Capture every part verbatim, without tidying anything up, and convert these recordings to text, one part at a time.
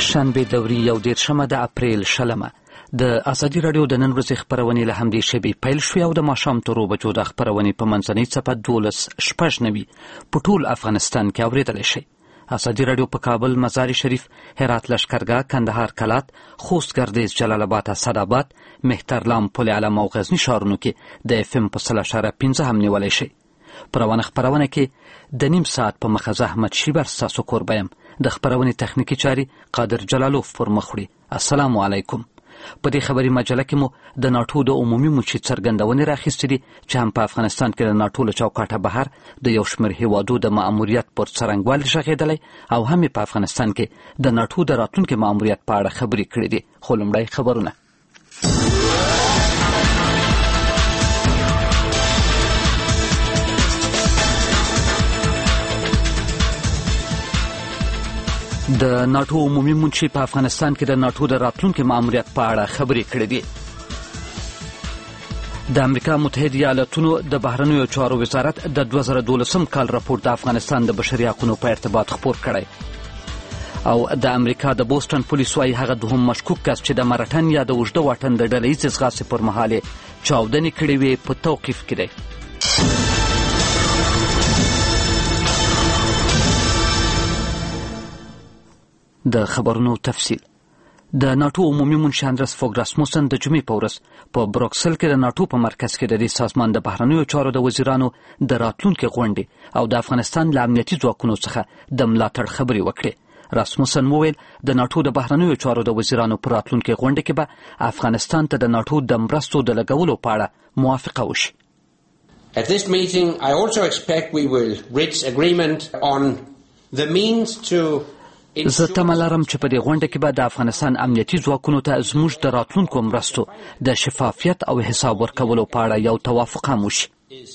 شنبه دوري یو دېرشمه د اپریل شلمه. د ازادي راډیو د نن ورځې خپرونې له همدې شیبې پیل شوې او د ماښام تر اوو بجو د خپرونې په منځنۍ څپه دولس شپږ نوي په ټول افغانستان کې اورېدلی شئ. ازادي راډیو په کابل، مزار شریف، هرات لشکرګاه، کندهار کلات، خوست ګردیز، جلال آباد، اسداباد، مهترلام، پل علم او غزني ښارونو کې د اف ام په سل اشاره پنځه هم نیولی شئ. په روانه خپرونه کې د نیم ساعت په مخه زه احمد شیبر ستاسو کوربه یم. د خپرونې تخنیکي چارې قادر جلالوف پر مخ وړي. السلام علیکم. په دې خبري مجله کې مو د ناټو د عمومي مچې څرګندونې راخیستې دي چې هم په افغانستان کې د ناټو له چوکاټه بهر د یو شمېر هیوادو د ماموریت پر څرنګوالي غږېدلی او هم په افغانستان کې د ناټو د راتلونکي ماموریت په اړه خبرې کړې دي. خو لومړی خبرونه. د ناټو عمومي منشي په افغانستان کې د ناټو د راتلونکي ماموریت په اړه خبرې کړې دي. د امریکا متحده ایالاتونو د بهرنیو چارو وزارت د دوه زره دولسم کال راپور د افغانستان د بشري حقونو په ارتباط خپور کړی او د امریکا د بوسټن پولیسو وايي هغه دوهم مشکوک کس چې د مرټن یا د اوږده واټن د ډلهییزې ځغاستې پر مهال یې چاودنې کړې وې په توقیف کې دی. د خبرونو تفصیل. د ناټو عمومي منشي اندرس فوګ راسموسن د جمعې په ورځ په بروکسل کې د ناټو په مرکز کې د دې سازمان د بهرنیو چارو د وزیرانو د راتلونکي غونډې او د افغانستان له امنیتي ځواکونو څخه د ملاتړ خبرې وکړې. راسموسن وویل د ناټو د بهرنیو چارو د وزیرانو په راتلونکي غونډې کې به افغانستان ته د ناټو د مرستو د لګولو په اړه موافقه وشي. At this meeting I also expect we will reach agreement on the means to زه تمه لرم چې په دې غونډه کې به د افغانستان امنیتي ځواکونو ته زموږ د راتلونکو مرستو د شفافیت او حساب ورکولو په اړه یو توافق هم وشي.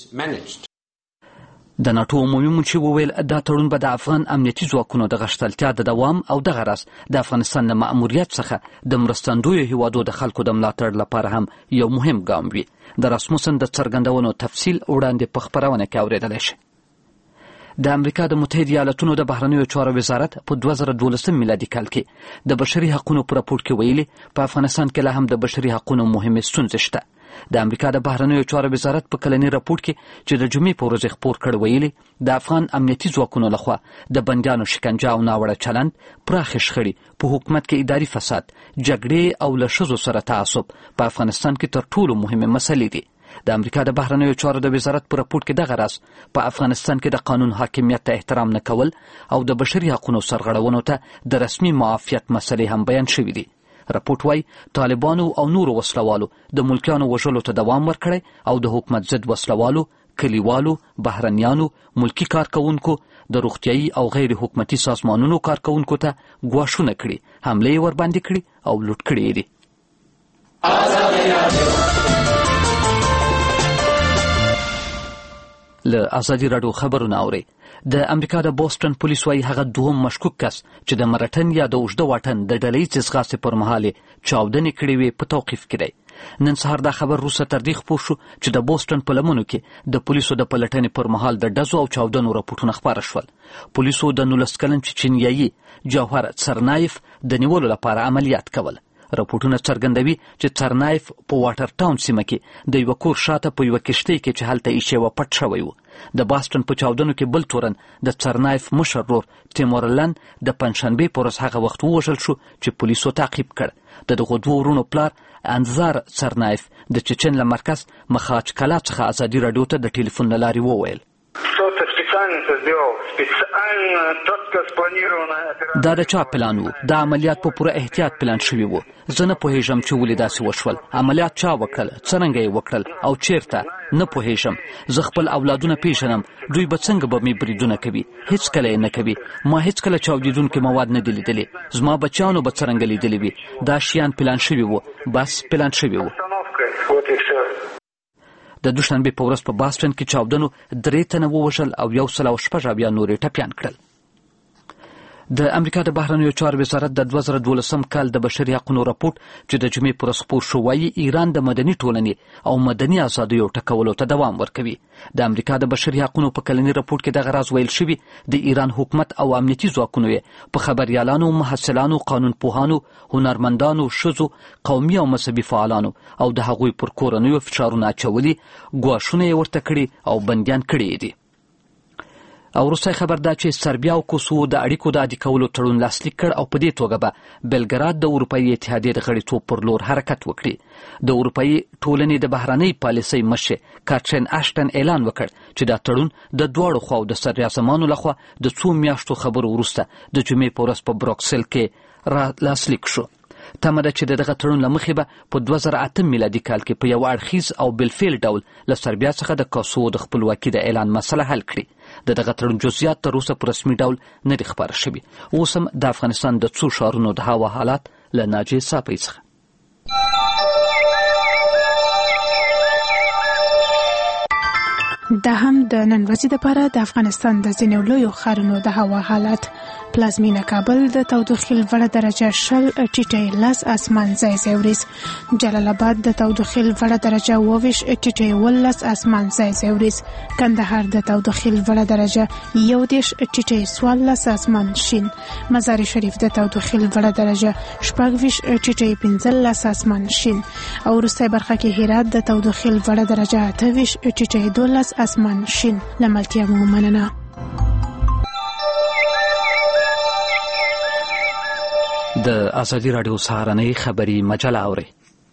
د ناټو عمومي منشي وویل دا تړون به د افغان امنیتي ځواکونو د غښتلتیا د دوام او دغه راز د افغانستان د مأموریت څخه د مرستندویو هیوادو د خلکو د ملاتړ لپاره هم یو مهم ګام وي. د راسموسن د څرګندونو تفصیل وړاندې په خپرونه کې اورېدلی شي. د امریکا د متحده ایالاتونو د بهرنیو چارو وزارت په دوه زره دولسم میلادي کال کې د بشري حقونو په راپور کې ویلي په افغانستان کې لا هم د بشري حقونو مهمې ستونزې شته. د امریکا د بهرنیو چارو وزارت په کلني راپور کې چې د جمعې په ورځ خپور کړ ویلي د افغان امنیتي ځواکونو لخوا د بندیانو شکنجه او ناوړه چلند، پراخې شخړې، په حکومت کې اداري فساد، جګړې او له ښځو سره تعصب په افغانستان کې تر ټولو مهمې مسلې دي. د امریکا د بهرنیو چارو د وزارت په راپور کې دغه راز په افغانستان کې د قانون حاکمیت ته احترام نه کول او د بشري حقونو سرغړونو ته د رسمي معافیت مسلې هم بیان شوي دي. راپور وايي طالبانو او نورو وسلوالو د ملکیانو وژلو ته دوام ورکړی او د حکومت ضد وسلوالو، کلیوالو، بهرنیانو، ملکی کارکوونکو، د روغتیایي او غیر حکومتي سازمانونو کارکوونکو ته ګواښونه کړي، حملې ورباندې کړي او لوټ کړي دي. له ازادي راډیو خبرونه اورئ. د امریکا د بوسټن پولیس وايي هغه دوهم مشکوک کس چې د مرټن یا د اوږده واټن د ډلهییزې ځغاستې پر مهال چاودنې کړې وې په توقیف کې دی. نن سهار دا خبر وروسته تر دې خپور شو چې د بوسټن په لمنو کې د پولیسو د پلټنې پر مهال د ډزو او چاودنو راپورټونه خپاره شول. پولیسو د نولس کلن چچنیایي جوهر څرنایف د نیولو لپاره عملیات کول. راپورټونه څرګندوي چې څرنایف په واټر ټاون سیمه کې د یوه کور شاته په یوه کښتۍ کې چې هلته ایښې وه پټ شوی و. د باستون په چاودنو کې بل تورن د څرنایف مشر ورور تیمورلن د پنجشنبې په ورځ هغه وخت ووژل شو چې پولیسو تعقیب کړ. د دغو دوو ورونو پلار انزار څرنایف د چچن له مرکز مخاچ کلا څخه ازادي راډیو ته د ټلیفون له لارې وویل دا د چا پلان و؟ دا عملیات په پوره احتیاط پلان شوي وو. زه نه پوهېږم چې ولې داسې وشول. عملیات چا وکړل، څرنګه یې وکړل او چیرته نه پوهېږم. زه خپل اولادونه پیژنم، دوی به څنګه به مې بریدونه کوي؟ هېڅکله یې نه کوي. ما هېڅکله چاودېدونکي مواد نه دي لیدلي. زما بچیانو به څرنګه لیدلي وي؟ دا شیان پلان شوي وو، بس پلان شوي وو. د دوشنبې په ورځ په باستون کې چاودنو درې تنه ووژل او یو سل او شپږ اویا نور یې ټپیان کړل. د امریکا د بهرنیو چارو وزارت د دوه زره دولسم کال د بشري حقوقو راپورټ چې د جمعې پر ورځ خپور شو وایي ایران د مدني ټولنې او مدني ازادیو ټکولو ته دوام ورکوي. د امریکا د بشري حقوقو په کلني راپورټ کې دغه راز ویل شوی د ایران حکومت او امنیتي ځواکونو په خبريالانو، محصلانو، قانونپوهانو، هنرمندانو، ښځو، قومي او مذهبي فعالانو او د هغوی پر کورنیو فشارونه اچولي، ګواښونه یې ورته کړي او بندیان کړي دي. او وروستی خبر دا چې سربیا او کوسوو د اړیکو د عادي کولو تړون لاسلیک کړ او په دې توګه به بلګراد د اروپایي اتحادیې د غړیتوب پر لور حرکت وکړي. د اروپایي ټولنې د بهرنۍ پالیسۍ مشر کاترین اشټن اعلان وکړ چې دا تړون د دواړو خواو د سرریاسمانو لخوا د څو میاشتو خبرو وروسته د جمعې په ورځ په بروکسل کې را لاسلیک شو. تمه ده چې دغه تړون له مخې به په دوه زره اته میلادي کال کې په یو اړخیز او بالفعل ډول له سربیا څخه د کوسوو د خپلواکي د اعلان مسله حل کړي. د دغه تړون جزئیات تر اوسه په رسمي ډول نه دي خپاره شوي. اوس هم د افغانستان د څو ښارونو د هوا حالات له ناجیې صافۍ څخه. دا هم د نن ورځې لپاره د افغانستان د ځینو لویو ښارونو د هوا حالات. پلازمینه کابل د تودوخې لوړه درجه شل ټیټه لس اسمان ځای ځای وریځ. جلال آباد د تودوخې لوړه درجه اووه ټیټه ولس اسمان ځای ځای وریځ. کندهار د تودوخې لوړه درجه یو دېرش ټیټه څوارلس اسمان شین. مزار شریف د تودوخې لوړه درجه شپږ ویشت ټیټه پنځلس اسمان شین. او وروستی برخه کې هرات د تودوخې لوړه درجه اته ویشت ټیټه دولس اسمان شین. لملتیا مو مننه. د ازادي راډیو سهارنۍ خبري مجله اوري.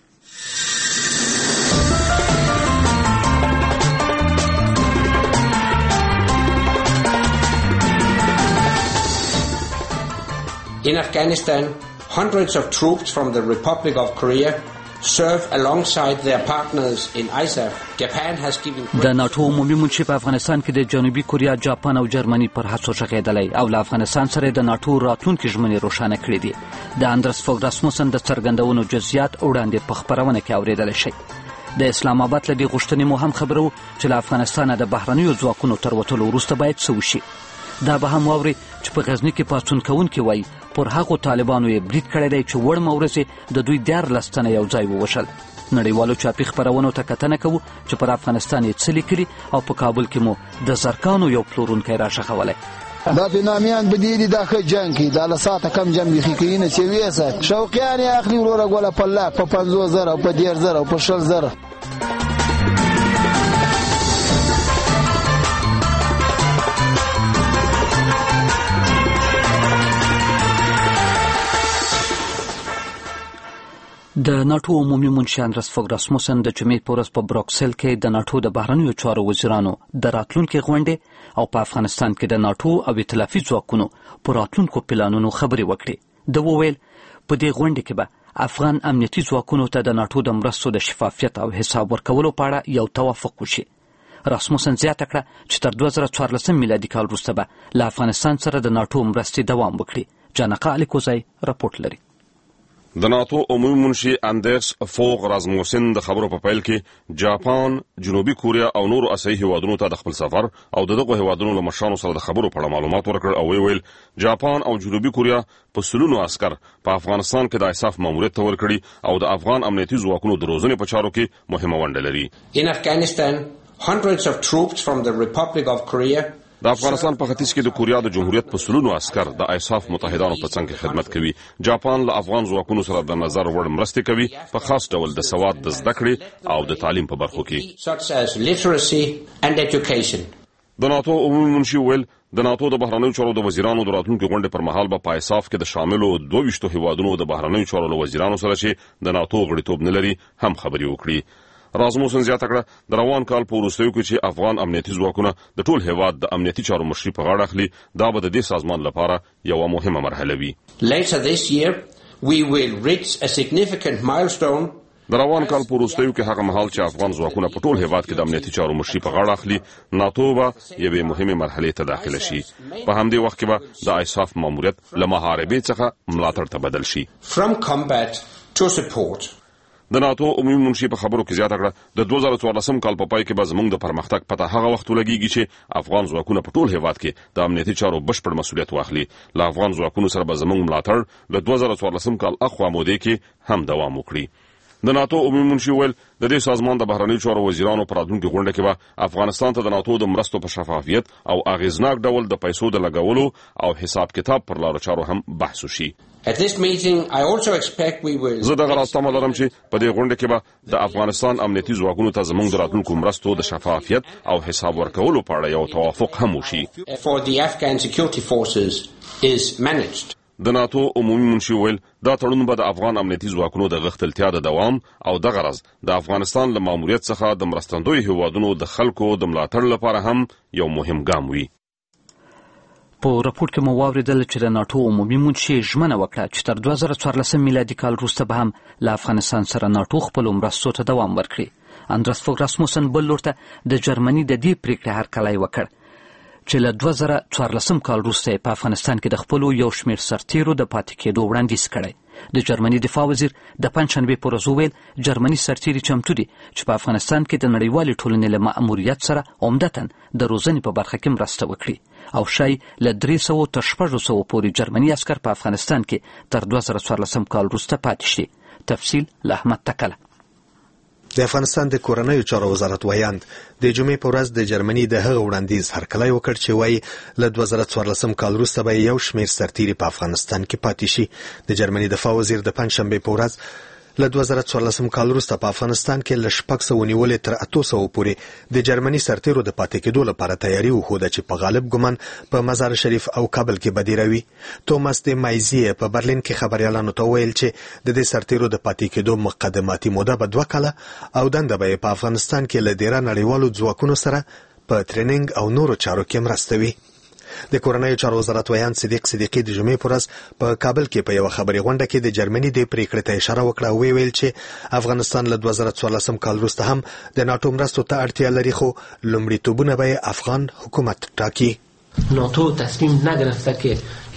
In Afghanistan, hundreds of troops from the Republic of Korea serve alongside their partners in I S A F. Japan has given د ناتو عمومي منشي په افغانستان کې د جنوبي کوریا، جاپان او جرمني پر هڅو شغېدلی او له افغانستان سره د ناتو راتلونکي ژمنې روښانه کړې دي. د اندرس فوګ راسموسن د څرګندونو جزئیات وړاندې په خپرونه کې اورېدلی شي. د اسلام آباد له دې غوښتنې مو هم خبرو چې له افغانستانه د بهرنیو ځواکونو تر وتلو وروسته باید څه وشي. دا به هم واوري چې په غزني کې پاڅون کوونکي وایي پر هغو طالبانو یې برید کړی دی چې وړمه ورځې د دوی دیارلس تنه یو ځای ووژل. نړیوالو چاپي خپرونو ته کتنه کوو چې پر افغانستان یې څه لیکلي او په کابل کې مو د زرکانو یو پلورونکی راښخولی. دا فینامیان بدیدی دا ښه جنګ کوي، دا له ساعته کم جنګ بیخي کوي نه چې ویسه شوقیان یې اخلي وروره ګوله په لاک په پنځوس زره او په دېرش زره او په شل زره. د ناتو عمومي منشي اندرس فوګ راسموسن د جمعې په ورځ په بروکسل کې د ناتو د بهرنیو چارو وزیرانو د راتلونکي غونډې او په افغانستان کې د ناتو او ائتلافي ځواکونو په راتلونکو پلانونو خبرې وکړې. د وویل په دې غونډې کې به افغان امنیتي ځواکونو ته د ناتو د مرستو د شفافیت او حساب ورکولو په اړه یو توافق وشي. راسموسن زیاته کړه چې تر دوه زره څوارلسم میلادي کال وروسته به له افغانستان سره د ناتو مرستې دوام وکړي. جانقه الیکوزی راپورټ لري. د ناتو عمومي منشي اندرس فوګ راسموسن د خبرو په پیل کې جاپان، جنوبي کوریا او نورو اسیایي هیوادونو ته د خپل سفر او دغه هیوادونو له مشرانو سره د خبرو په اړه معلومات ورکړ او ویل جاپان او جنوبي کوریا په سلونو عسكر په افغانستان کې د ایساف ماموریت ته ورکړي او د افغان امنیتي ځواکونو د روزنې په چارو کې مهمه ونډه لري. In Afghanistan, hundreds of troops from the Republic of Korea د افغانستان په ختیځ کې د کوریا د جمهوریت په سلونو عسكر د ایساف متحدانو په څنګ کې خدمت کوي. جاپان له افغان ځواکونو سره د نظر وړ مرستې کوي په خاص ډول د سواد د زده کړې او د تعلیم په برخو کې. such as literacy and education. د ناتو عمومي منشي ویل د ناتو د بهرنیو چارو د وزیرانو د راتلونکي غونډې پر مهال به په ایساف کې د شاملو دوه ویشتو هیوادونو د بهرنیو چارو له وزیرانو سره چې د ناتو غړیتوب نه لري هم خبرې وکړي. راسموسن زیاته کړه د روان کال په وروستیو کې چې افغان امنیتي ځواکونه د ټول هیواد د امنیتي چارو مشري په غاړه اخلي دا به د دې سازمان لپاره یوه مهمه مرحله وي. Later this year we will reach a significant milestone. د روان کال په وروستیو کې هغه مهال چې افغان ځواکونه په ټول هیواد کې د امنیتي چارو مشري په غاړه اخلي ناتو به یوې مهمې مرحلې ته داخله شي. په همدې وخت کې به د ایساف ماموریت له محاربې څخه ملاتړ ته بدل شي. From combat to support. د ناتو عمومي منشي په خبرو کې زیاته کړه د دوه زره څوارلسم کال په پای کې به زموږ د پرمختګ پته هغه وخت ولګیږي چې افغان ځواکونه په ټول هیواد کې د امنیتي چارو بشپړ مسؤلیت واخلي. له افغان ځواکونو سره به زموږ ملاتړ له دوه زره څوارلسم کال اخوا مودې کې هم دوام وکړي. د ناتو عمومي منشي ویل د دې سازمان د بهرنیو چارو وزیرانو په راتلونکي غونډه کې به افغانستان ته د ناتو د مرستو په شفافیت او اغیزناک ډول د پیسو د لګولو او حساب کتاب پر لارو چارو هم بحث وشي. At this meeting, I also expect we will... زه دغه راستمه لرم چې په دې غونډه کې به د افغانستان امنیتي ځواکونو ته زموږ د راتلونکو مرستو د شفافیت او حساب ورکولو په اړه یو توافق هم وشي. For the Afghan security forces is managed. د ناتو عمومي منشي ویل دا تړون به د افغان امنیتي ځواکونو د غښتلتیا د دوام او د غرض د افغانستان له ماموریت څخه د مرستندوی هیوادونو د خلکو د ملاتړ لپاره هم یو مهم ګام وي. په راپور کې مو واوریدل چې د ناتو عمومي منشي ژمنه وکړه چې تر دوه زره څوارلسم میلادي کال وروسته به هم له افغانستان سره ناتو خپلو مرستو ته دوام ورکړي. اندرس فوګ راسموسن بل لور ته د جرمني د دې پریکړې هرکلی وکړ چې له دوه زره څوارلسم کال وروسته په افغانستان کې د خپلو یو شمېر سرتیرو د پاتې کېدو وړاندیز کړی. د جرمني دفاع وزیر د پنجشنبې په ورځ وویل جرمني سرتیري چمتو دي چې په افغانستان کې د نړیوالې ټولنې له مأموریت سره عمدتاً د روزنې په برخه کې مرسته وکړي او شاید له درې سوو تر شپږ سوو پورې جرمني عسکر په افغانستان کې تر دوه زره څوارلسم کال وروسته پاتې شي. تفصیل له احمد تکله. د افغانستان د کورنیو چارو وزارت ویاند د جمعې په ورځ د جرمني د هغه وړاندیز هرکلی وکړ چې وایي له دوه زره څوارلسم کال وروسته به یو شمېر سرتیري په افغانستان کې پاتې شي. د جرمني دفاع وزیر د پنجشنبې په ورځ له دوه زره څوارلسم کال وروسته په افغانستان کې له شپږ سوو نیولې تر اتو سوو پورې د جرمني سرتیرو د پاتې کېدو لپاره تیاري وښوده چې په غالب ګمان په مزار شریف او کابل کې به دیروي. توماس د مایزیه په برلین کې خبريالانو ته ویل چې د دې سرتیرو د پاتې کېدو مقدماتي موده به دوه کاله او دنده به په افغانستان کې له ډیره نړیوالو ځواکونو سره په ټریننګ او نورو چارو کې مرسته وي. د کورنیو چارو وزارت ویاند صدیق صدیقی د جمعې په ورځ په کابل کې په یو خبري غونډه کې د جرمني د پریکړې ته اشاره وکړه او ویل چې افغانستان له دوه زره څوارلسم کال وروسته هم د ناتو مرستو ته اړتیا لري خو لومړیتوبونه به افغان حکومت ټاکي. ناتو تصمیم نگرفته که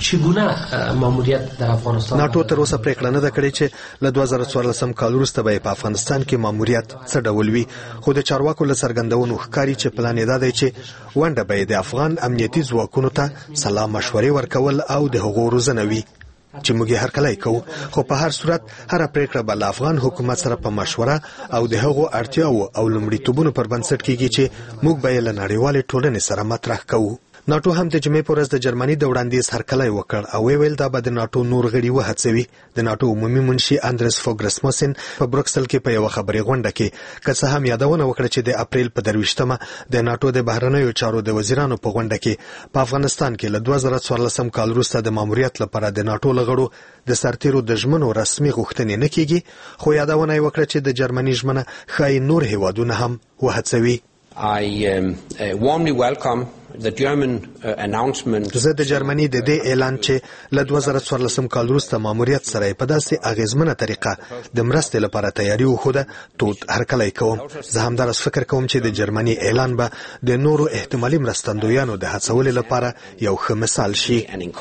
چگونه ماموریت در افغانستان ناتو تر اوسه پریکړه نه ده کړې چې له دوه زره څوارلسم کال وروسته به په افغانستان کې ماموریت څه ډول وي خو د چارواکو له څرګندونو ښکاري چې پلان یې دا دی چې ونډه به د افغان امنیتي ځواکونو ته سلا مشورې ورکول او د هغو روزنه وي چې موږ یې هرکلی کوو خو په هر صورت هره پریکړه به له افغان حکومت سره په مشوره او د هغو اړتیاو او لومړیتوبونو پر بنسټ کیږي چې موږ به یې له نړیوالې ټولنې سره مطرح کوو. ناتو هم د جمعې په ورځ د جرمني د وړاندیز هرکلی وکړ او ویل دا به د ناتو نور غړي وهڅوي. د ناتو عمومي منشي اندرس فوګ راسموسن په بروکسل کې په یو خبري غونډه کې که څه هم یادونه وکړه چې د اپریل په درویشتمه د ناتو د بهرنیو چارو د وزیرانو په غونډه کې په افغانستان کې له دوه زره څوارلسم کال وروسته د ماموریت لپاره د ناتو لغړو د سرتیرو د ژمنو رسمي غوښتنې نه کیږي خو یادونه یې وکړه چې د جرمني ژمنه ښایي نور هیوادونه هم وهڅوي. I um, uh, warmly welcome the German uh, announcement. زه د جرمني د دې اعلان چې له دوه زره څوارلسم کال وروسته ماموریت سره په داسې اغیزمنه طریقه د مرستې لپاره تیاری وښوده تود هرکلی کوم. زه همدارس فکر کوم چې د جرمني اعلان به د نورو احتمالي مرستندویانو د هڅولو لپاره یو ښه مثال شي.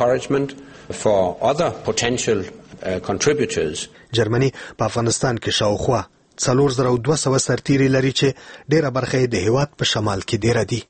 For other potential uh, contributors. جرمني په افغانستان کې شاوخوا څلور زره او دوه سوه سرتیري لري چې ډیره برخه یې د هیواد په شمال کې ډیره دي.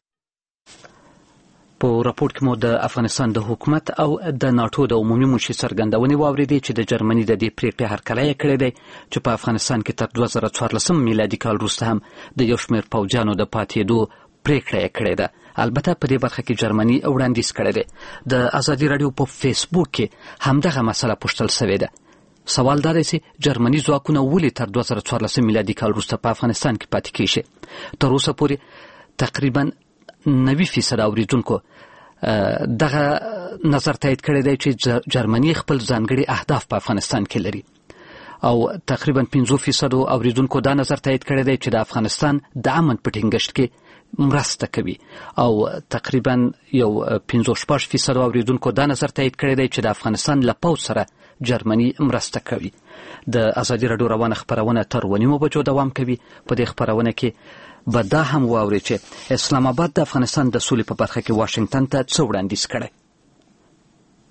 په راپور کې مو د افغانستان د حکومت او د ناتو د عمومي منشي څرګندونې واورېدې چې د جرمني د دې پریکړې هرکلی یې کړی دی چې په افغانستان کې تر دوه زره څوارلسم میلادي کال وروسته هم د یو شمېر پوځیانو د پاتېدو پریکړه یې کړې ده. البته په دې برخه کې جرمني وړاندیز کړی دی. د ازادي راډیو په فیسبوک کې همدغه مسله پوښتل شوې ده. سوال دا دی چې جرمني ځواکونه ولې تر دوه زره څوارلسم میلادي کال وروسته په افغانستان کې پاتې کیږي. تر اوسه پورې تقریبا نوي فیصد اوریدونکو دغه نظر تایید کړی دی چې جرمني خپل ځانګړي اهداف په افغانستان کې لري او تقریبا پنځه فیصد اوریدونکو دا نظر تایید کړی دی چې د افغانستان د امن په ټینګښت کې مرسته کوي او تقریبا یو پنځه شپږ فیصد اوریدونکو دا نظر تایید کړی دی چې د افغانستان له پوځ سره جرمني مرسته کوي. د ازادي راډیو روانه خبرونه تر ونیمو بجو دوام کوي. په دې خبرونه کې به دا هم واوري چې اسلام آباد د افغانستان د سولې په برخه کې واشنگټن ته څه وړاندیز کړی.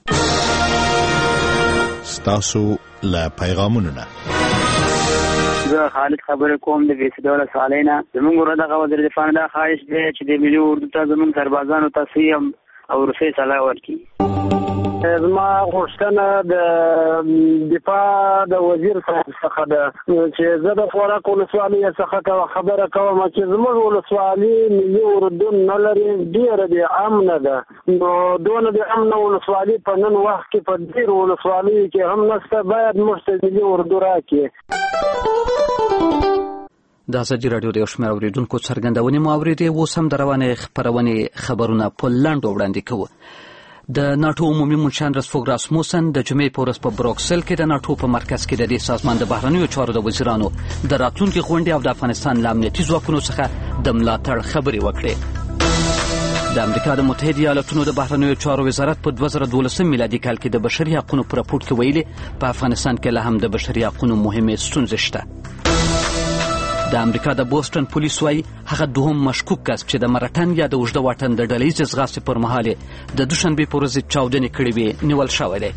ستاسو له پیغامونو نه زه خالد خبرې کوم د بیسي دوله سالینا. زمونږ ورته دغه وزیر دفاع دا خواهش دی چې د ملي اردو ته زمونږ سربازانو ته صحیح او روسي صلاح ورکړي. زما غوښتنه د دفاع د وزیر څخه ده چې زه د خوراک ولسوالۍ څخه خبره کوم چې زموږ ولسوالۍ ملي اردو نه لري، ډېره د امنه ده. نو دونه د امنه ولسوالۍ په نن وخت کې په ډېرو ولسوالیو کې هم نشته، باید موږ ته ملي اردو راکړي. د ازادي راډیو د یو شمېر اورېدونکو څرګندونې مو اورېدې. اوس هم د روانې خپرونې خبرونه په لنډو وړاندې کوو. د ناټو عمومي منشیان رسفوګ راسموسن د جمعې په ورځ په بروکسل کې د ناټو په مرکز کې د دې سازمان د بهرنیو چارو د وزیرانو د راتلونکي غونډې او د افغانستان له امنیتي ځواکونو څخه د ملاتړ خبرې وکړې. د امریکا د متحده ایالاتونو د بهرنیو چارو وزارت په دوه زره دولسم میلادي کال کې د بشري حقوقو په راپور کې ویلي په افغانستان کې لا هم د بشري حقوقو مهمې ستونزې شته. د امریکا د بوسټن پولیس وايي هغه دوهم مشکوک کس چې د مرټن یا د اوږده واټن د ډلهییزې ځغاستې پر مهال د دوشنبې په ورځ چاودنې کړې وې نیول شوی دی.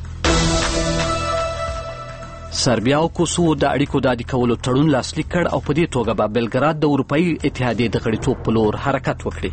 سربیا او کوسوو د اړیکو د عادي کولو تړون لاسلیک کړ او په دې توګه به بلګراد د اروپایي اتحادیې د غړیتوب په لور حرکت وکړي.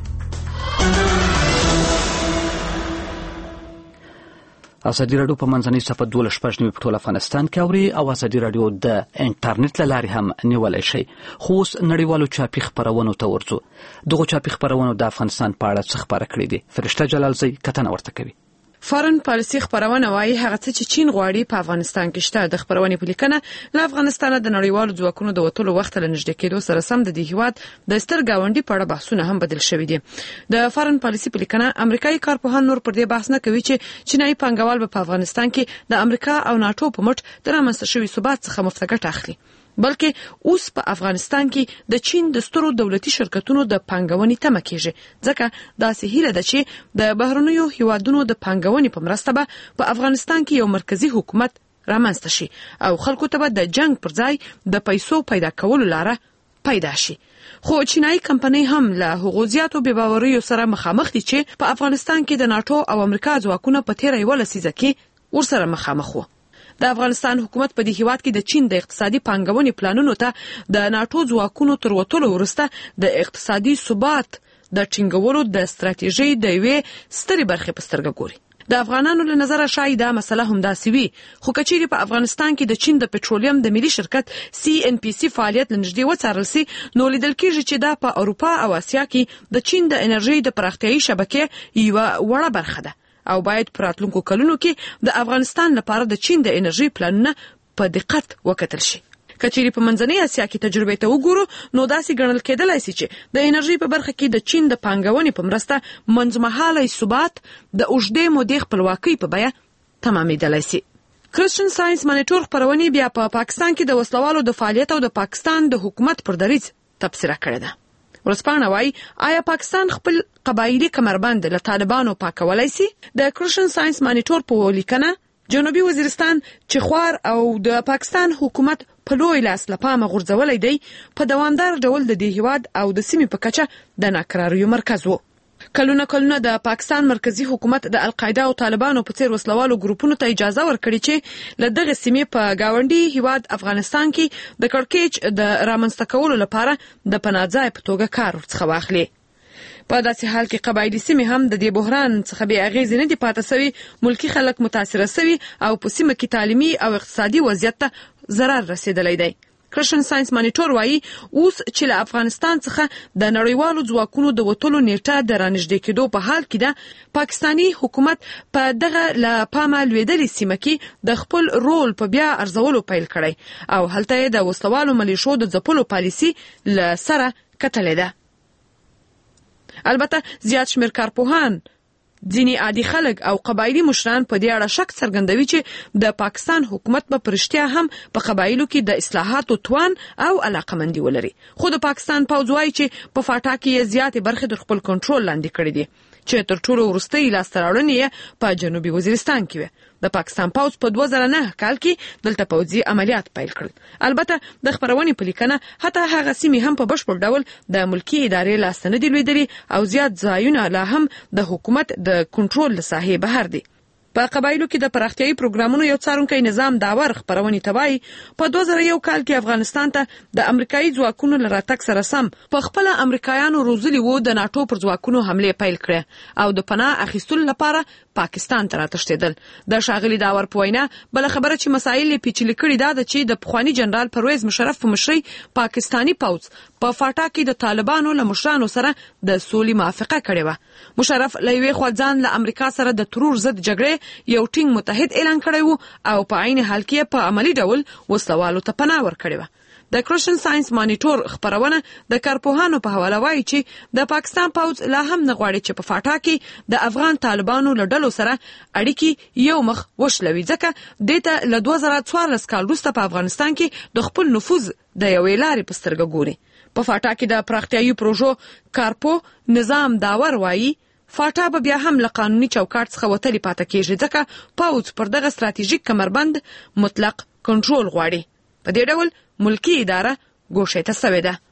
ازادي راډیو په منځنۍ صفحه دولس شپږ نوي په ټول افغانستان کې اوري او ازادي راډیو د انټرنیټ له لارې هم نیولی شئ. خو اوس نړیوالو چاپي خپرونو ته ورځو. دغو چاپي خپرونو د افغانستان په اړه څه خپاره کړي دي؟ فرشته جلالزی کتنه ورته کوي. فارن پالیسي خبرونه وايي هغه څه چې چین غواړي په افغانستان کې شته. د خبرونې په لیکنه له افغانستان د نړیوالو ځواکونو د وټولو وخت له نږدې کېدو سره سم د دې هیواد د ستر گاونډي په اړه بحثونه هم بدل شوي دي. د فارن پالیسي په لیکنه امریکایي کارپوهان نور پر دې بحث نه کوي چې چینایي پانګوال په افغانستان کې د امریکا او ناټو په مټ د رامنځته شوي ثبات څخه مفتګټ اخلي، بلکې اوس په افغانستان کې د چین د سترو دولتي شرکتونو د پانګونې تمه کېږي، ځکه داسې هیله ده چې د بهرنیو هیوادونو د پانګونې په مرسته به په افغانستان کې یو مرکزی حکومت رامنځته شي او خلکو ته به د جنگ پر ځای د پیسو پیدا کولو لاره پیدا شي. خو چینایي کمپنۍ هم له هغو زیاتو بې باوریو سره مخامخ دي چې په افغانستان کې د ناټو او امریکا ځواکونه په تیره یوه لسیزه کې ورسره مخامخ وو. د افغانستان حکومت په دې هیواد کې د چین د اقتصادي پانګونې پلانونو ته د ناټو ځواکونو تر وتلو وروسته د اقتصادي ثبات د ټینګولو د ستراتیژۍ د یوې سترې برخې په سترګه ګوري. د افغانانو له نظره شاید دا مسله هم داسې وي، خو کچېرې په افغانستان کې د چین د پټرولیم د ملي شرکت سی ان پی سی فعالیت لنږدې وڅارل سي، نو لیدل کېږي چې دا په اروپا او اسیا کې د چین د انرژۍ د پراختیایي شبکې یوه وړه برخه ده او باید په راتلونکو کلونو کې د افغانستان لپاره د چین د انرژۍ پلانونه په دقت وکتل شي. کچېرې په منځنۍ اسیا کې تجربې ته وګورو نو داسې ګڼل کېدلای شي چې د انرژۍ په برخه کې د چین د پانګونې په مرسته منځمهاله ثبات د اوږدې مودې خپلواکۍ په بیه تمامېدلی شي. کرسچن ساينس مانیټور خپرونې بیا په پا پاکستان کې د وسلوالو د فعالیت او د پاکستان د حکومت پر دریځ تبصره کړې ده. ورسپانه وايي آیا پاکستان خپل قبایلی کمربند له طالبانو پاکولای شي؟ د کرسچن ساينس مانیټور په لیکنه جنوبي وزیرستان چې خوار او د پاکستان حکومت په لوی لاس له پامه غورځولای دی په دوامدار ډول د دې هیواد او د سیمې په کچه د ناکراریو مرکز وو. کلونه کلونه د پاکستان مرکزی حکومت د القاعده او طالبانو په څیر وسلوالو ګروپونو ته اجازه ورکړي چې له دغه سیمې په گاونډي هیواد افغانستان کې د کړکېچ د رامنځته کولو لپاره د پناهځای په توګه کار ورڅخه واخلي. په داسې حال کې قبایلی سیمې هم د دې بحران څخه بې اغېزې نه دي پاتې سوي، ملکي خلک متاثره سوي او په سیمه کې تعلیمي او اقتصادي وضعیت ته ضرر رسېدلی دی. کرسچن ساينس مانیټور وايي اوس چې له افغانستان څخه د نړیوالو ځواکونو د وټولو نیټه د رانږدې کېدو په حال کې ده، پاکستاني حکومت په دغه له پامه لوېدلې سیمه کې د خپل رول په بیا ارزولو پیل کړی او هلته یې د وسلوالو ملیشو د ځپلو پالیسي له سره کتلې ده. البته زیات شمېر کارپوهان، ځینې عادي خلک او قبایلی مشران په دې اړه شک څرګندوي چې د پاکستان حکومت په پرشتیا هم په قبایلو کې د اصلاحاتو توان او علاقمندي ولري، خو د پاکستان پوځ وايي چې په فاټا کې یې زیاتې برخې د خپل کنټرول لاندې کړې دي چې تر ټولو وروستۍ لاسته راوړنې یې په جنوبي وزیرستان کې وې. د پاکستان پوځ په دوه زره نه کال کې دلته پوځي عملیات پیل کړل. البته د خبرونې په لیکنه حتی هغه سیمې هم په بشپړ ډول د ملکي ادارې لاسته نه دي لوېدلي او زیات ځایونه لا هم د حکومت د کنټرول له ساحې بهر دي. په قبایلو کې د پراختیايي پروګرامونو یو څارونکی نظام داور خبرونې توای په دوه زره یو کال کې افغانستان ته د امریکایي ځواکونو لراتک سره سم په خپل امریکایانو روزلي وو د ناتو پر ځواکونو حمله پیل کړه او د پناه اخیستلو لپاره پاکستان ته راتښتیدل د شاغلي داور په وینا بل خبره چې مسایل پیچلي کړي دا چې د پخوانی جنرال پرویز مشرف په مشرۍ پاکستانی پوځ په فاټا کې د طالبانو له مشرانو سره د سولې موافقه کړې و مشرف لوی خواځان له امریکا سره د ترور ضد جګړې یو ټینګ متحد اعلان کړی وو او په عین حال کې په عملی ډول وسلوالو ته پناه ورکړې و د کرسچن ساينس مانیټور خبرونه د کارپوهانو په حواله وایي چې د پاکستان پوځ لا هم نه غواړي چې په فاټا کې د افغان طالبانو له ډلو سره اړیکې یو مخ وشلوي ځکه دته له دوه زره څوارلس کال وروسته په افغانستان کې د خپل نفوذ د یوې لارې په سترګه ګوري په فاټا کې د پراختیايي پروژو کارپو نظام داور وایي فاټا به بیا هم له قانوني چوکاټ څخه وتلې پاتې کېږي ځکه پوځ پر دغه ستراتیژیک کمربند مطلق کنټرول غواړي په دې ډول ملکی اداره ګوښې ته سوې ده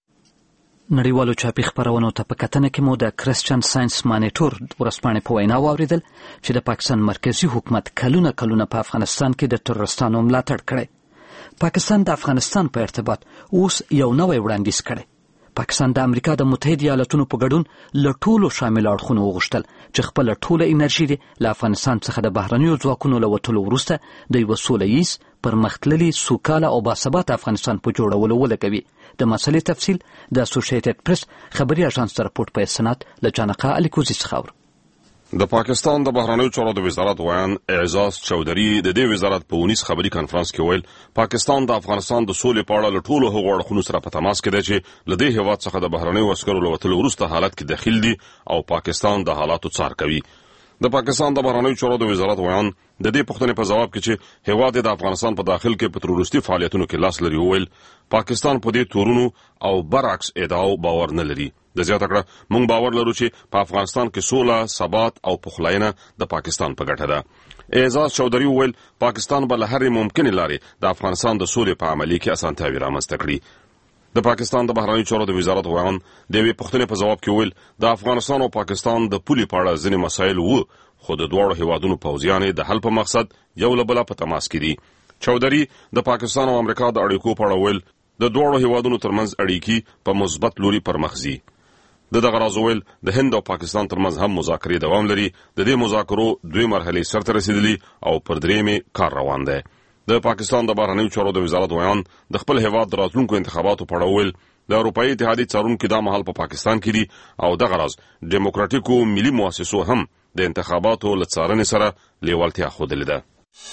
نړیوالو چاپي خبرونو ته په کتنه کې مو د کرسچن ساينس مانیټور ورسپانې په وینا واوریدل چې د پاکستان مرکزی حکومت کلونه کلونه په افغانستان کې د تروریستانو ملاتړ کړی پاکستان د افغانستان په ارتباط اوس یو نوی وړاندیز کړی پاکستان د امریکا د متحده ایالاتونو په ګډون له ټولو شامل اړخونو وغوښتل چې خپل ټوله انرژي له افغانستان څخه د بهرنیو ځواکونو له وتلو وروسته د یو سوله ییز پرمختللي سوکاله او باثباته افغانستان په جوړولو ولګوي د مسلې تفصیل د اسوسییټډ پریس خبري اژانس رپورټ په اسناد له جانقه الیکوزي څخه د پاکستان د بهرنیو چارو د وزارت ویان اعزاز چودھری د دې وزارت په اونیس خبري کانفرنس کې ویل پاکستان د افغانستان د سولې په اړه له ټولو هغو اړخونو سره په تماس کې دی چې له دې هېواد څخه د بهرنیو عسکرو له وتلو وروسته حالت کې دخیل دي او پاکستان د حالاتو څار کوي د پاکستان د بهرنیو چارو د وزارت ویان د دې پوښتنې په جواب کې چې هېواد د افغانستان په داخل کې په تروریستي فعالیتونو کې لاس لري ویل پاکستان په دې تورونو او برعکس ادعاو باور نه لري د زیاته کړه موږ باور لرو چې په افغانستان کې سوله ثبات او پخلاینه د پاکستان په ګټه ده اعزاز چودھری ویل پاکستان به له هرې ممکنې لارې د افغانستان د سولې په عملي کې اسانتیاوې رامنځته کړي د پاکستان د بهرنیو چارو د وزارت ویان د یوې پوښتنې په جواب کې ویل د افغانستان او پاکستان د پولې په اړه ځینې مسایل وو خو د دواړو هیوادونو پوځیان د حل په مقصد یو له بله په تماس کې دي چودھری د پاکستان او امریکا د اړیکو په اړه ویل د دواړو هیوادونو ترمنځ اړیکې په مثبت لوري پرمخ ځي د دغه راز ویل د هند او پاکستان ترمنځ هم مذاکرې دوام لري د دې مذاکرو دوی مرحلې سرته رسیدلي او پر درېیمې کار روان دی د پاکستان د بهرنیو چارو د وزارت ویان د خپل هیواد د راتلونکو انتخاباتو په اړه ویل د اروپایي اتحادیې څارونکي دا مهال په پاکستان کې دي او دغه راز ډیموکراتیکو ملي مؤسسو هم د انتخاباتو له څارنې سره لیوالتیا ښودلې ده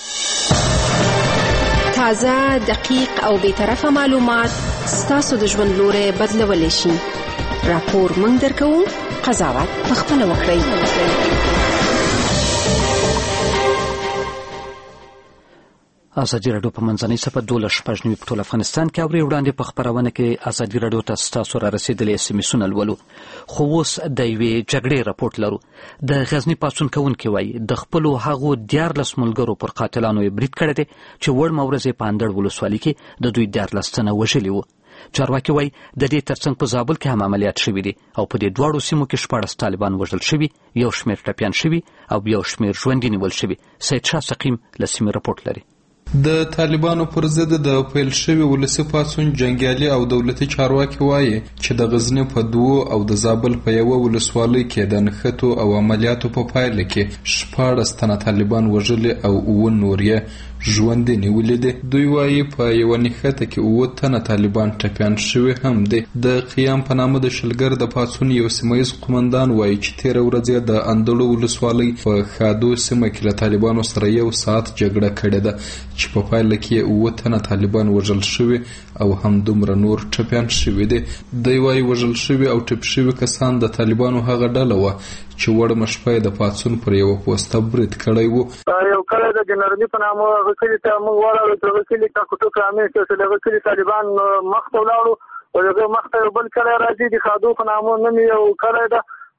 تازه دقیق او بیطرفه معلومات ستاسو د ژوند لوري بدلولی شي راپور مونږ درکوو قضاوت پخپله وکړئ ازادي راډیو په منځنۍ صفحه دولس شپږ نوي په ټول افغانستان کې اوري وړاندې په خبرونه کې ازادي راډیو ته ستاسو را رسیدلي اس ام اسونه لولو خو اوس د یوې جګړې راپورټ لرو د غزني پاڅون کوونکي وایي د خپلو هغو دیارلس ملګرو پر قاتلانو یې برید کړی دی چې وړ مورز په اندړ ولسوالۍ کې د دوی دیارلس تنه وژلي وو چارواکي وایي د دې ترڅنګ په زابل کې هم عملیات شوي دي او په دې دواړو سیمو کې شپاړس طالبان وژل شوي یو شمېر ټپیان شوي او یو شمېر ژوندي نیول شوي سید شاه سقیم له سیمې رپورټ لري د طالبانو پر ضد د پیل شوي ولسي پاڅون جنګیالي او دولتي چارواکي وایي چې د غزني په دوو او د زابل په یوه ولسوالۍ کې د نښتو او عملیاتو په پایله کې شپاړس تنه طالبان وژلي او اووه نور یې ژوندي نیولي دي دوی وایي په یوه نښته کې اووه تنه طالبان ټپیان شوي هم دي د قیام په نامه د شلګر د پاڅون یو سیمهییز قومندان وایي چې تېره ورځ یې د اندړو ولسوالۍ په خادو سیمه کې له طالبانو سره یو ساعت جګړه کړې ده چې په پایله کې اووه تنه طالبان وژل شوي او همدومره نور ټپیان شوي دي دوی وایي وژل شوي او ټپ شوي کسان د طالبانو هغه ډله وه چې وړمه شپه یې د پاڅون پر یوه پوسته برید کړی و یو کلی د جنرالي په نامه هغه کلي ته موږ ورغلو چې هغه کلي ټاکو ټوک رامنځته شول هغه کلي طالبان مخ ته ولاړو او هغه مخ ته یو بل کلی راځي د خادو په نامه نوم یو کلی ده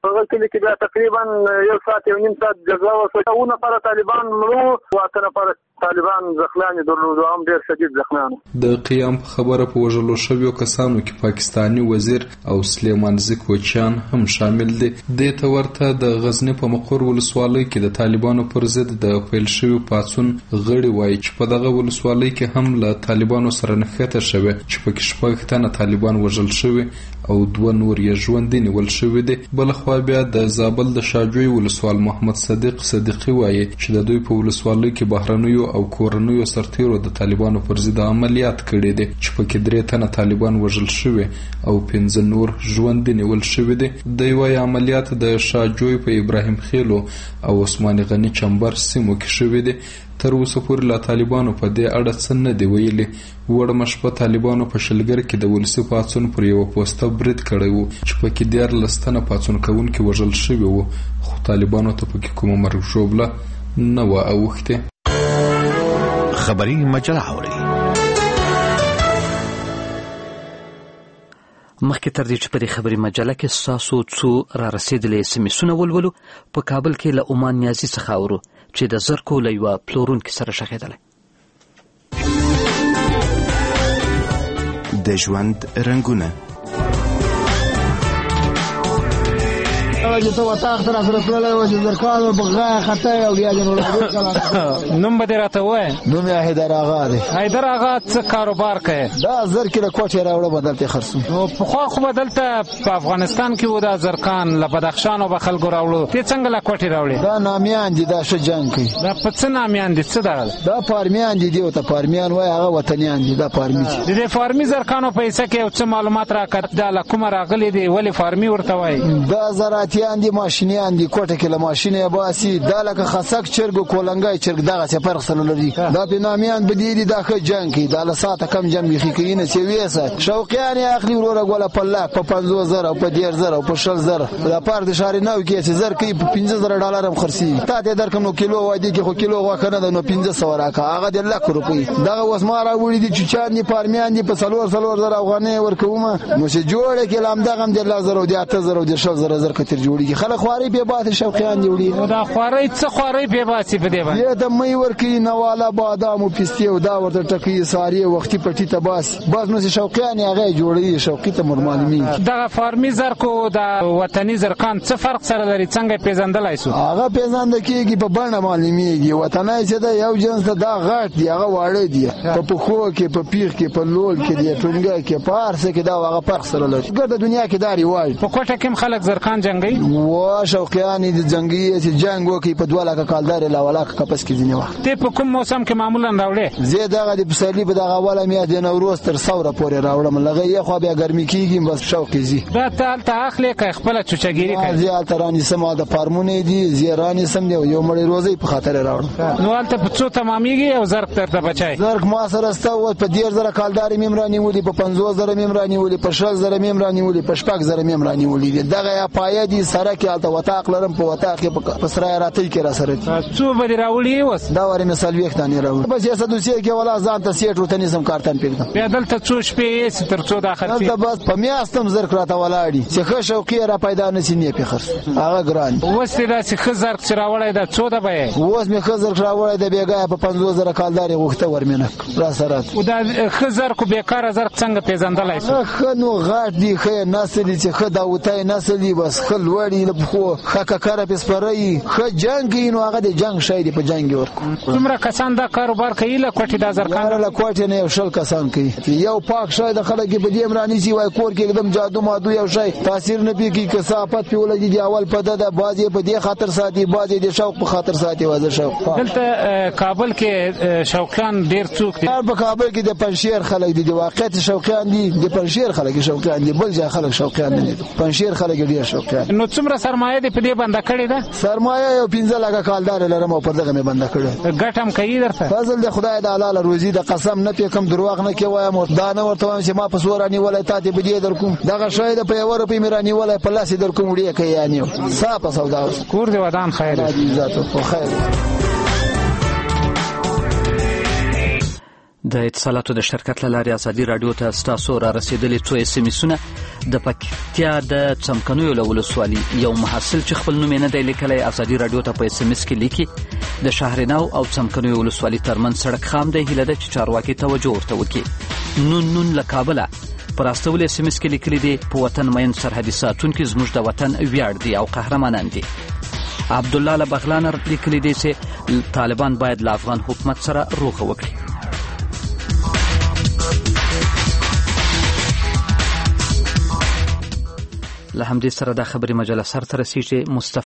هغه کلی کې بیا تقریبا یو ساعت یو نیم ساعت جګړه وشوه. اووه نفره طالبان مړه او اته نفره طالبان زخمیان درلودو، هم ډېر شدید زخمیان. د قیام په خبره په وژلو شویو کسانو کې پاکستاني وزیر او سلیمان زی کوچیان هم شامل دي. دې ته ورته د غزنی په مقر ولسوالۍ کې د طالبانو پر ضد د پیل شوي پاڅون غړي وایي چې په دغه ولسوالۍ کې هم له طالبانو سره نښته شوې چې پکې شپږ تنه طالبان وژل شوي او دوه نور یې ژوندي نیول شوي دي. بلخوا بیا د زابل د شاجوی ولسوال محمد صدیق صدیقي وایي چې د دوی په ولسوالۍ کې بهرنیو او کورنیو سرتیرو د طالبانو پر ضد عملیات کړي دي چې پکې درې تنه طالبان وژل شوي او پنځه نور ژوندي نیول شوي دي. دوی وایي عملیات د شاجوی په ابراهیم خیلو او عثمان غنی چمبر سیمو کې شوي دي. تر اوسه پورې لا طالبانو په دې اړه څه نه دی ویلي. وړمه شپه طالبانو په شلګر کې د ولسي پاڅون پر یوه پوسټه برید کړی و چې پکې دیارلس تنه پاڅون کوونکي وژل شوي وو، خو طالبانو ته پکې کومه مرګ ژوبله نه وه اوښتې. خبري مجله اوري. مخکې تر دې چې په دې خبري مجله کې ستاسو څو را رسېدلې اس ام اسونه ولولو، په کابل کې له عمان نیازي څخه اورو چې د زرکو له یوه پلورونکي سره شخېدلی. د ژوند رنګونه چې ته وطاق تر سره تللی و چې زرکانو په غايه خطی او بیا دې نو نوم به دې راته ووایه. نوم یې حیدر آغا دی. حیدر آغا څه کاروبار کوي؟ دا زرکې له کوټې راوړه به دلته یې خرڅوم. نو پخوا خو به دلته په افغانستان کې و دا زرکان له بدخشان او به خلکو راوړو، ته څنګه له کوټې راوړې؟ دا نامیان دي، دا ښه جنګ کوي. دا په څه نامیان دي؟ څه ډول؟ دا پارمیان دي، دیو ته پارمیان وایي، هغه وطنیان دي. دا پارمي دي. د دې فارمي زرکانو په حصه کې یو څه معلومات راکړه، دا له کومه راغلي دي، ولې فارمي ورته وایي؟ دا زراعتیان دي، ماشینیان دي، کوټه کې له ماشینې باسي. دا لکه خسک چرګ او کولنګای چرګ دغسې فرق سره لري. دا په نامیان بدي دي، دا ښه جنګ کوي. دا له ساعته کم جنګ بیخي کوي نه چې ویسه شوقیان یې اخلي وروره ګوله په لاک په پنځوس زره او په دېرش زره او په شل زره. دا پارک د ښاري نو کې چې زر کوي په پنځه زره ډالر هم خرڅېږي. تا ته یې درکړم نو کیلو وایي کې خو کیلو غوښه نه ده، نو پنځه سوه راکړه، هغه د لک روپۍ. دغه اوس ما راوړي دي چوچان دي، پارمیان دي، په څلور څلور زره افغانۍ ورکومه. نو چې جوړه کې له همدغه هم د لس زره او د اته زره او د شل زره زر کتر جوړېږي. خلک خوارۍ بې باته شوقیان دي وړي. دا خوارۍ څه خوارۍ بې باسي په دې باندې؟ یې د مۍ ورکوي، نواله بادام او پستې او دا ورته ټکوي، سارې وختي پټي ته باسي. بس نو چې شوقیان یې هغه یې جوړوي، شوقي ته معلومېږي. دغه فارمي زرکو د وطني زرکان څه فرق سره لري؟ څنګه پېژندلی شو؟ هغه پېژنده کېږي، په بڼه معلومېږي. وطنی چې ده یو جنس ده، دا غټ دي، هغه واړه دي. په پښو کې، په پیغ کې، په لول کې دي، ټونګه کې، په هر څه کې دا هغه فرق سره لري. ګرده دنیا کې دا رواج. په کوټه کې هم خلک زرکان جنګوي؟ وا شوقیان یې جنګي چې جنګ وکړي په دوه لکه کالدارې له ولاکه کپس کې ځینې وخت. ته په کوم موسم کې معمولا راوړې؟ زه دغه د پسرلي په دغه اوله میاشت د نوروز تر ثوره پورې راوړم. لږه یخوا بیا ګرمي کېږي، بس شوق یې ځي. دا ته هلته اخلې که خپله چوچهګیري کوې؟ زه هلته رانیسم، د فارمونه دي، زه رانیسم دی، یو مړی روزۍ په خاطر یې راوړم. نو هلته په څو تمامېږي او زرک درته بچی؟ زرک ما سره سته اوس په دېرش زره کالدارې مې هم رانیولي، په پنځوس زره مې هم رانیولي، په شل زره مې هم رانیولي، په شپږ زره مې هم رانیولي دي. دغه یا پایه دي، سره کې هلته وطاق لرم، په وطاق کې په سرای راتۍ کې را سره دي. څو به دې راوړي اوس؟ دا وارې مې څلوېښت دانې راوړي. بس یې سدوسیې کې ولا ځان ته سیټ ورته نیسم، کارتن پرېږدم. بیا دلته څو شپې یېسي تر څو دا خرڅېږي؟ دلته بس په میاشت هم زرک راته ولاړ دي چې ښه شوقي یې را پیدا نه شي، نه یې پرې خرڅ، هغه ګران دي. اوس دې داسې ښه زرک چې راوړی ده، څو ده به یې؟ اوس مې ښه زرک راوړی ده، بېګایه په پنځوس زره کالدار یې غوښته ور مې نه را سره. دا ښه زرک او بېکاره زرک څنګه پېژندلی شو؟ ښه نو غټ دي، ښه یې نسل دي چې ښه داوتی نسل دي، بس ښه لوړ دي له پښو، ښه ککره پې سپره وي، ښه جنګ کوي. نو هغه د جنګ شی دی، په جنګ یې ورکړو. څومره کسان دا کاروبار کوي له کوټې دا زرکان؟ له کوټې نه یو شل کسان کوي. یو پاک شی د خلک یې په دې هم رانیسي، وایي کور کې एकदम جادو مادو یو شی تاثیر نه پرې کوي، کثافت پرې ولګي دي. اول په ده ده، بعض یې په دې خاطر ساتي، بعض یې د شوق په خاطر ساتي. واځه شوق دلته کابل کې شوقیان ډېر څوک دي؟ په کابل کې د پنجشیر خلک دي، د واقعیت شوقیان دي، د پنجشیر خلک شوقیان دي، بل ځای خلک شوقیان نه دي. پنجشیر خلک ډېر شوقیان. نو څومره سرمایه دې په دې بنده کړې ده؟ سرمایه یو پنځه لکه کالدار لرم او پر دغه مې بنده کړې. ګټه هم کوي درته؟ فضل د خدای د حلاله روزي د قسم نه پې کوم، دروغ نه کې وایم. دا نه ورته وایم چې ما په څو رانیولی، تا ته به دې در کوم. دغه شی د په یوه روپۍ مې رانیولی، په لاس یې در کوم، وړې کوي یا نیو. صافه سودا اوس. کور دې ودان خیر عزت خو خیر. د اتصالاتو د شرکت له لارې ازادي رادیو ته ستاسو را رسیدلي څو اس ام اسونه د پکتیا د څمکنیو له ولسوالي یو محصل چې خپل نوم نه دی لیکلی ازادي رادیو ته په اس ام اس کې لیکي د شهرنو او څمکنیو ولسوالي ترمن سړک خام دی، هیله ده چې چارواکي توجه ورته وکړي. نون نون له کابله پر استول اس ام اس کې لیکلي دي په وطن مین سرحدي ساتونکي زموږ د وطن ویاړ دي او قهرمانان دي. عبد الله له بغلان لیکلي دي چې طالبان باید له افغان حکومت سره روغه وکړي. له همدې سره د خبري مجله سر ته رسیږي. مصطفی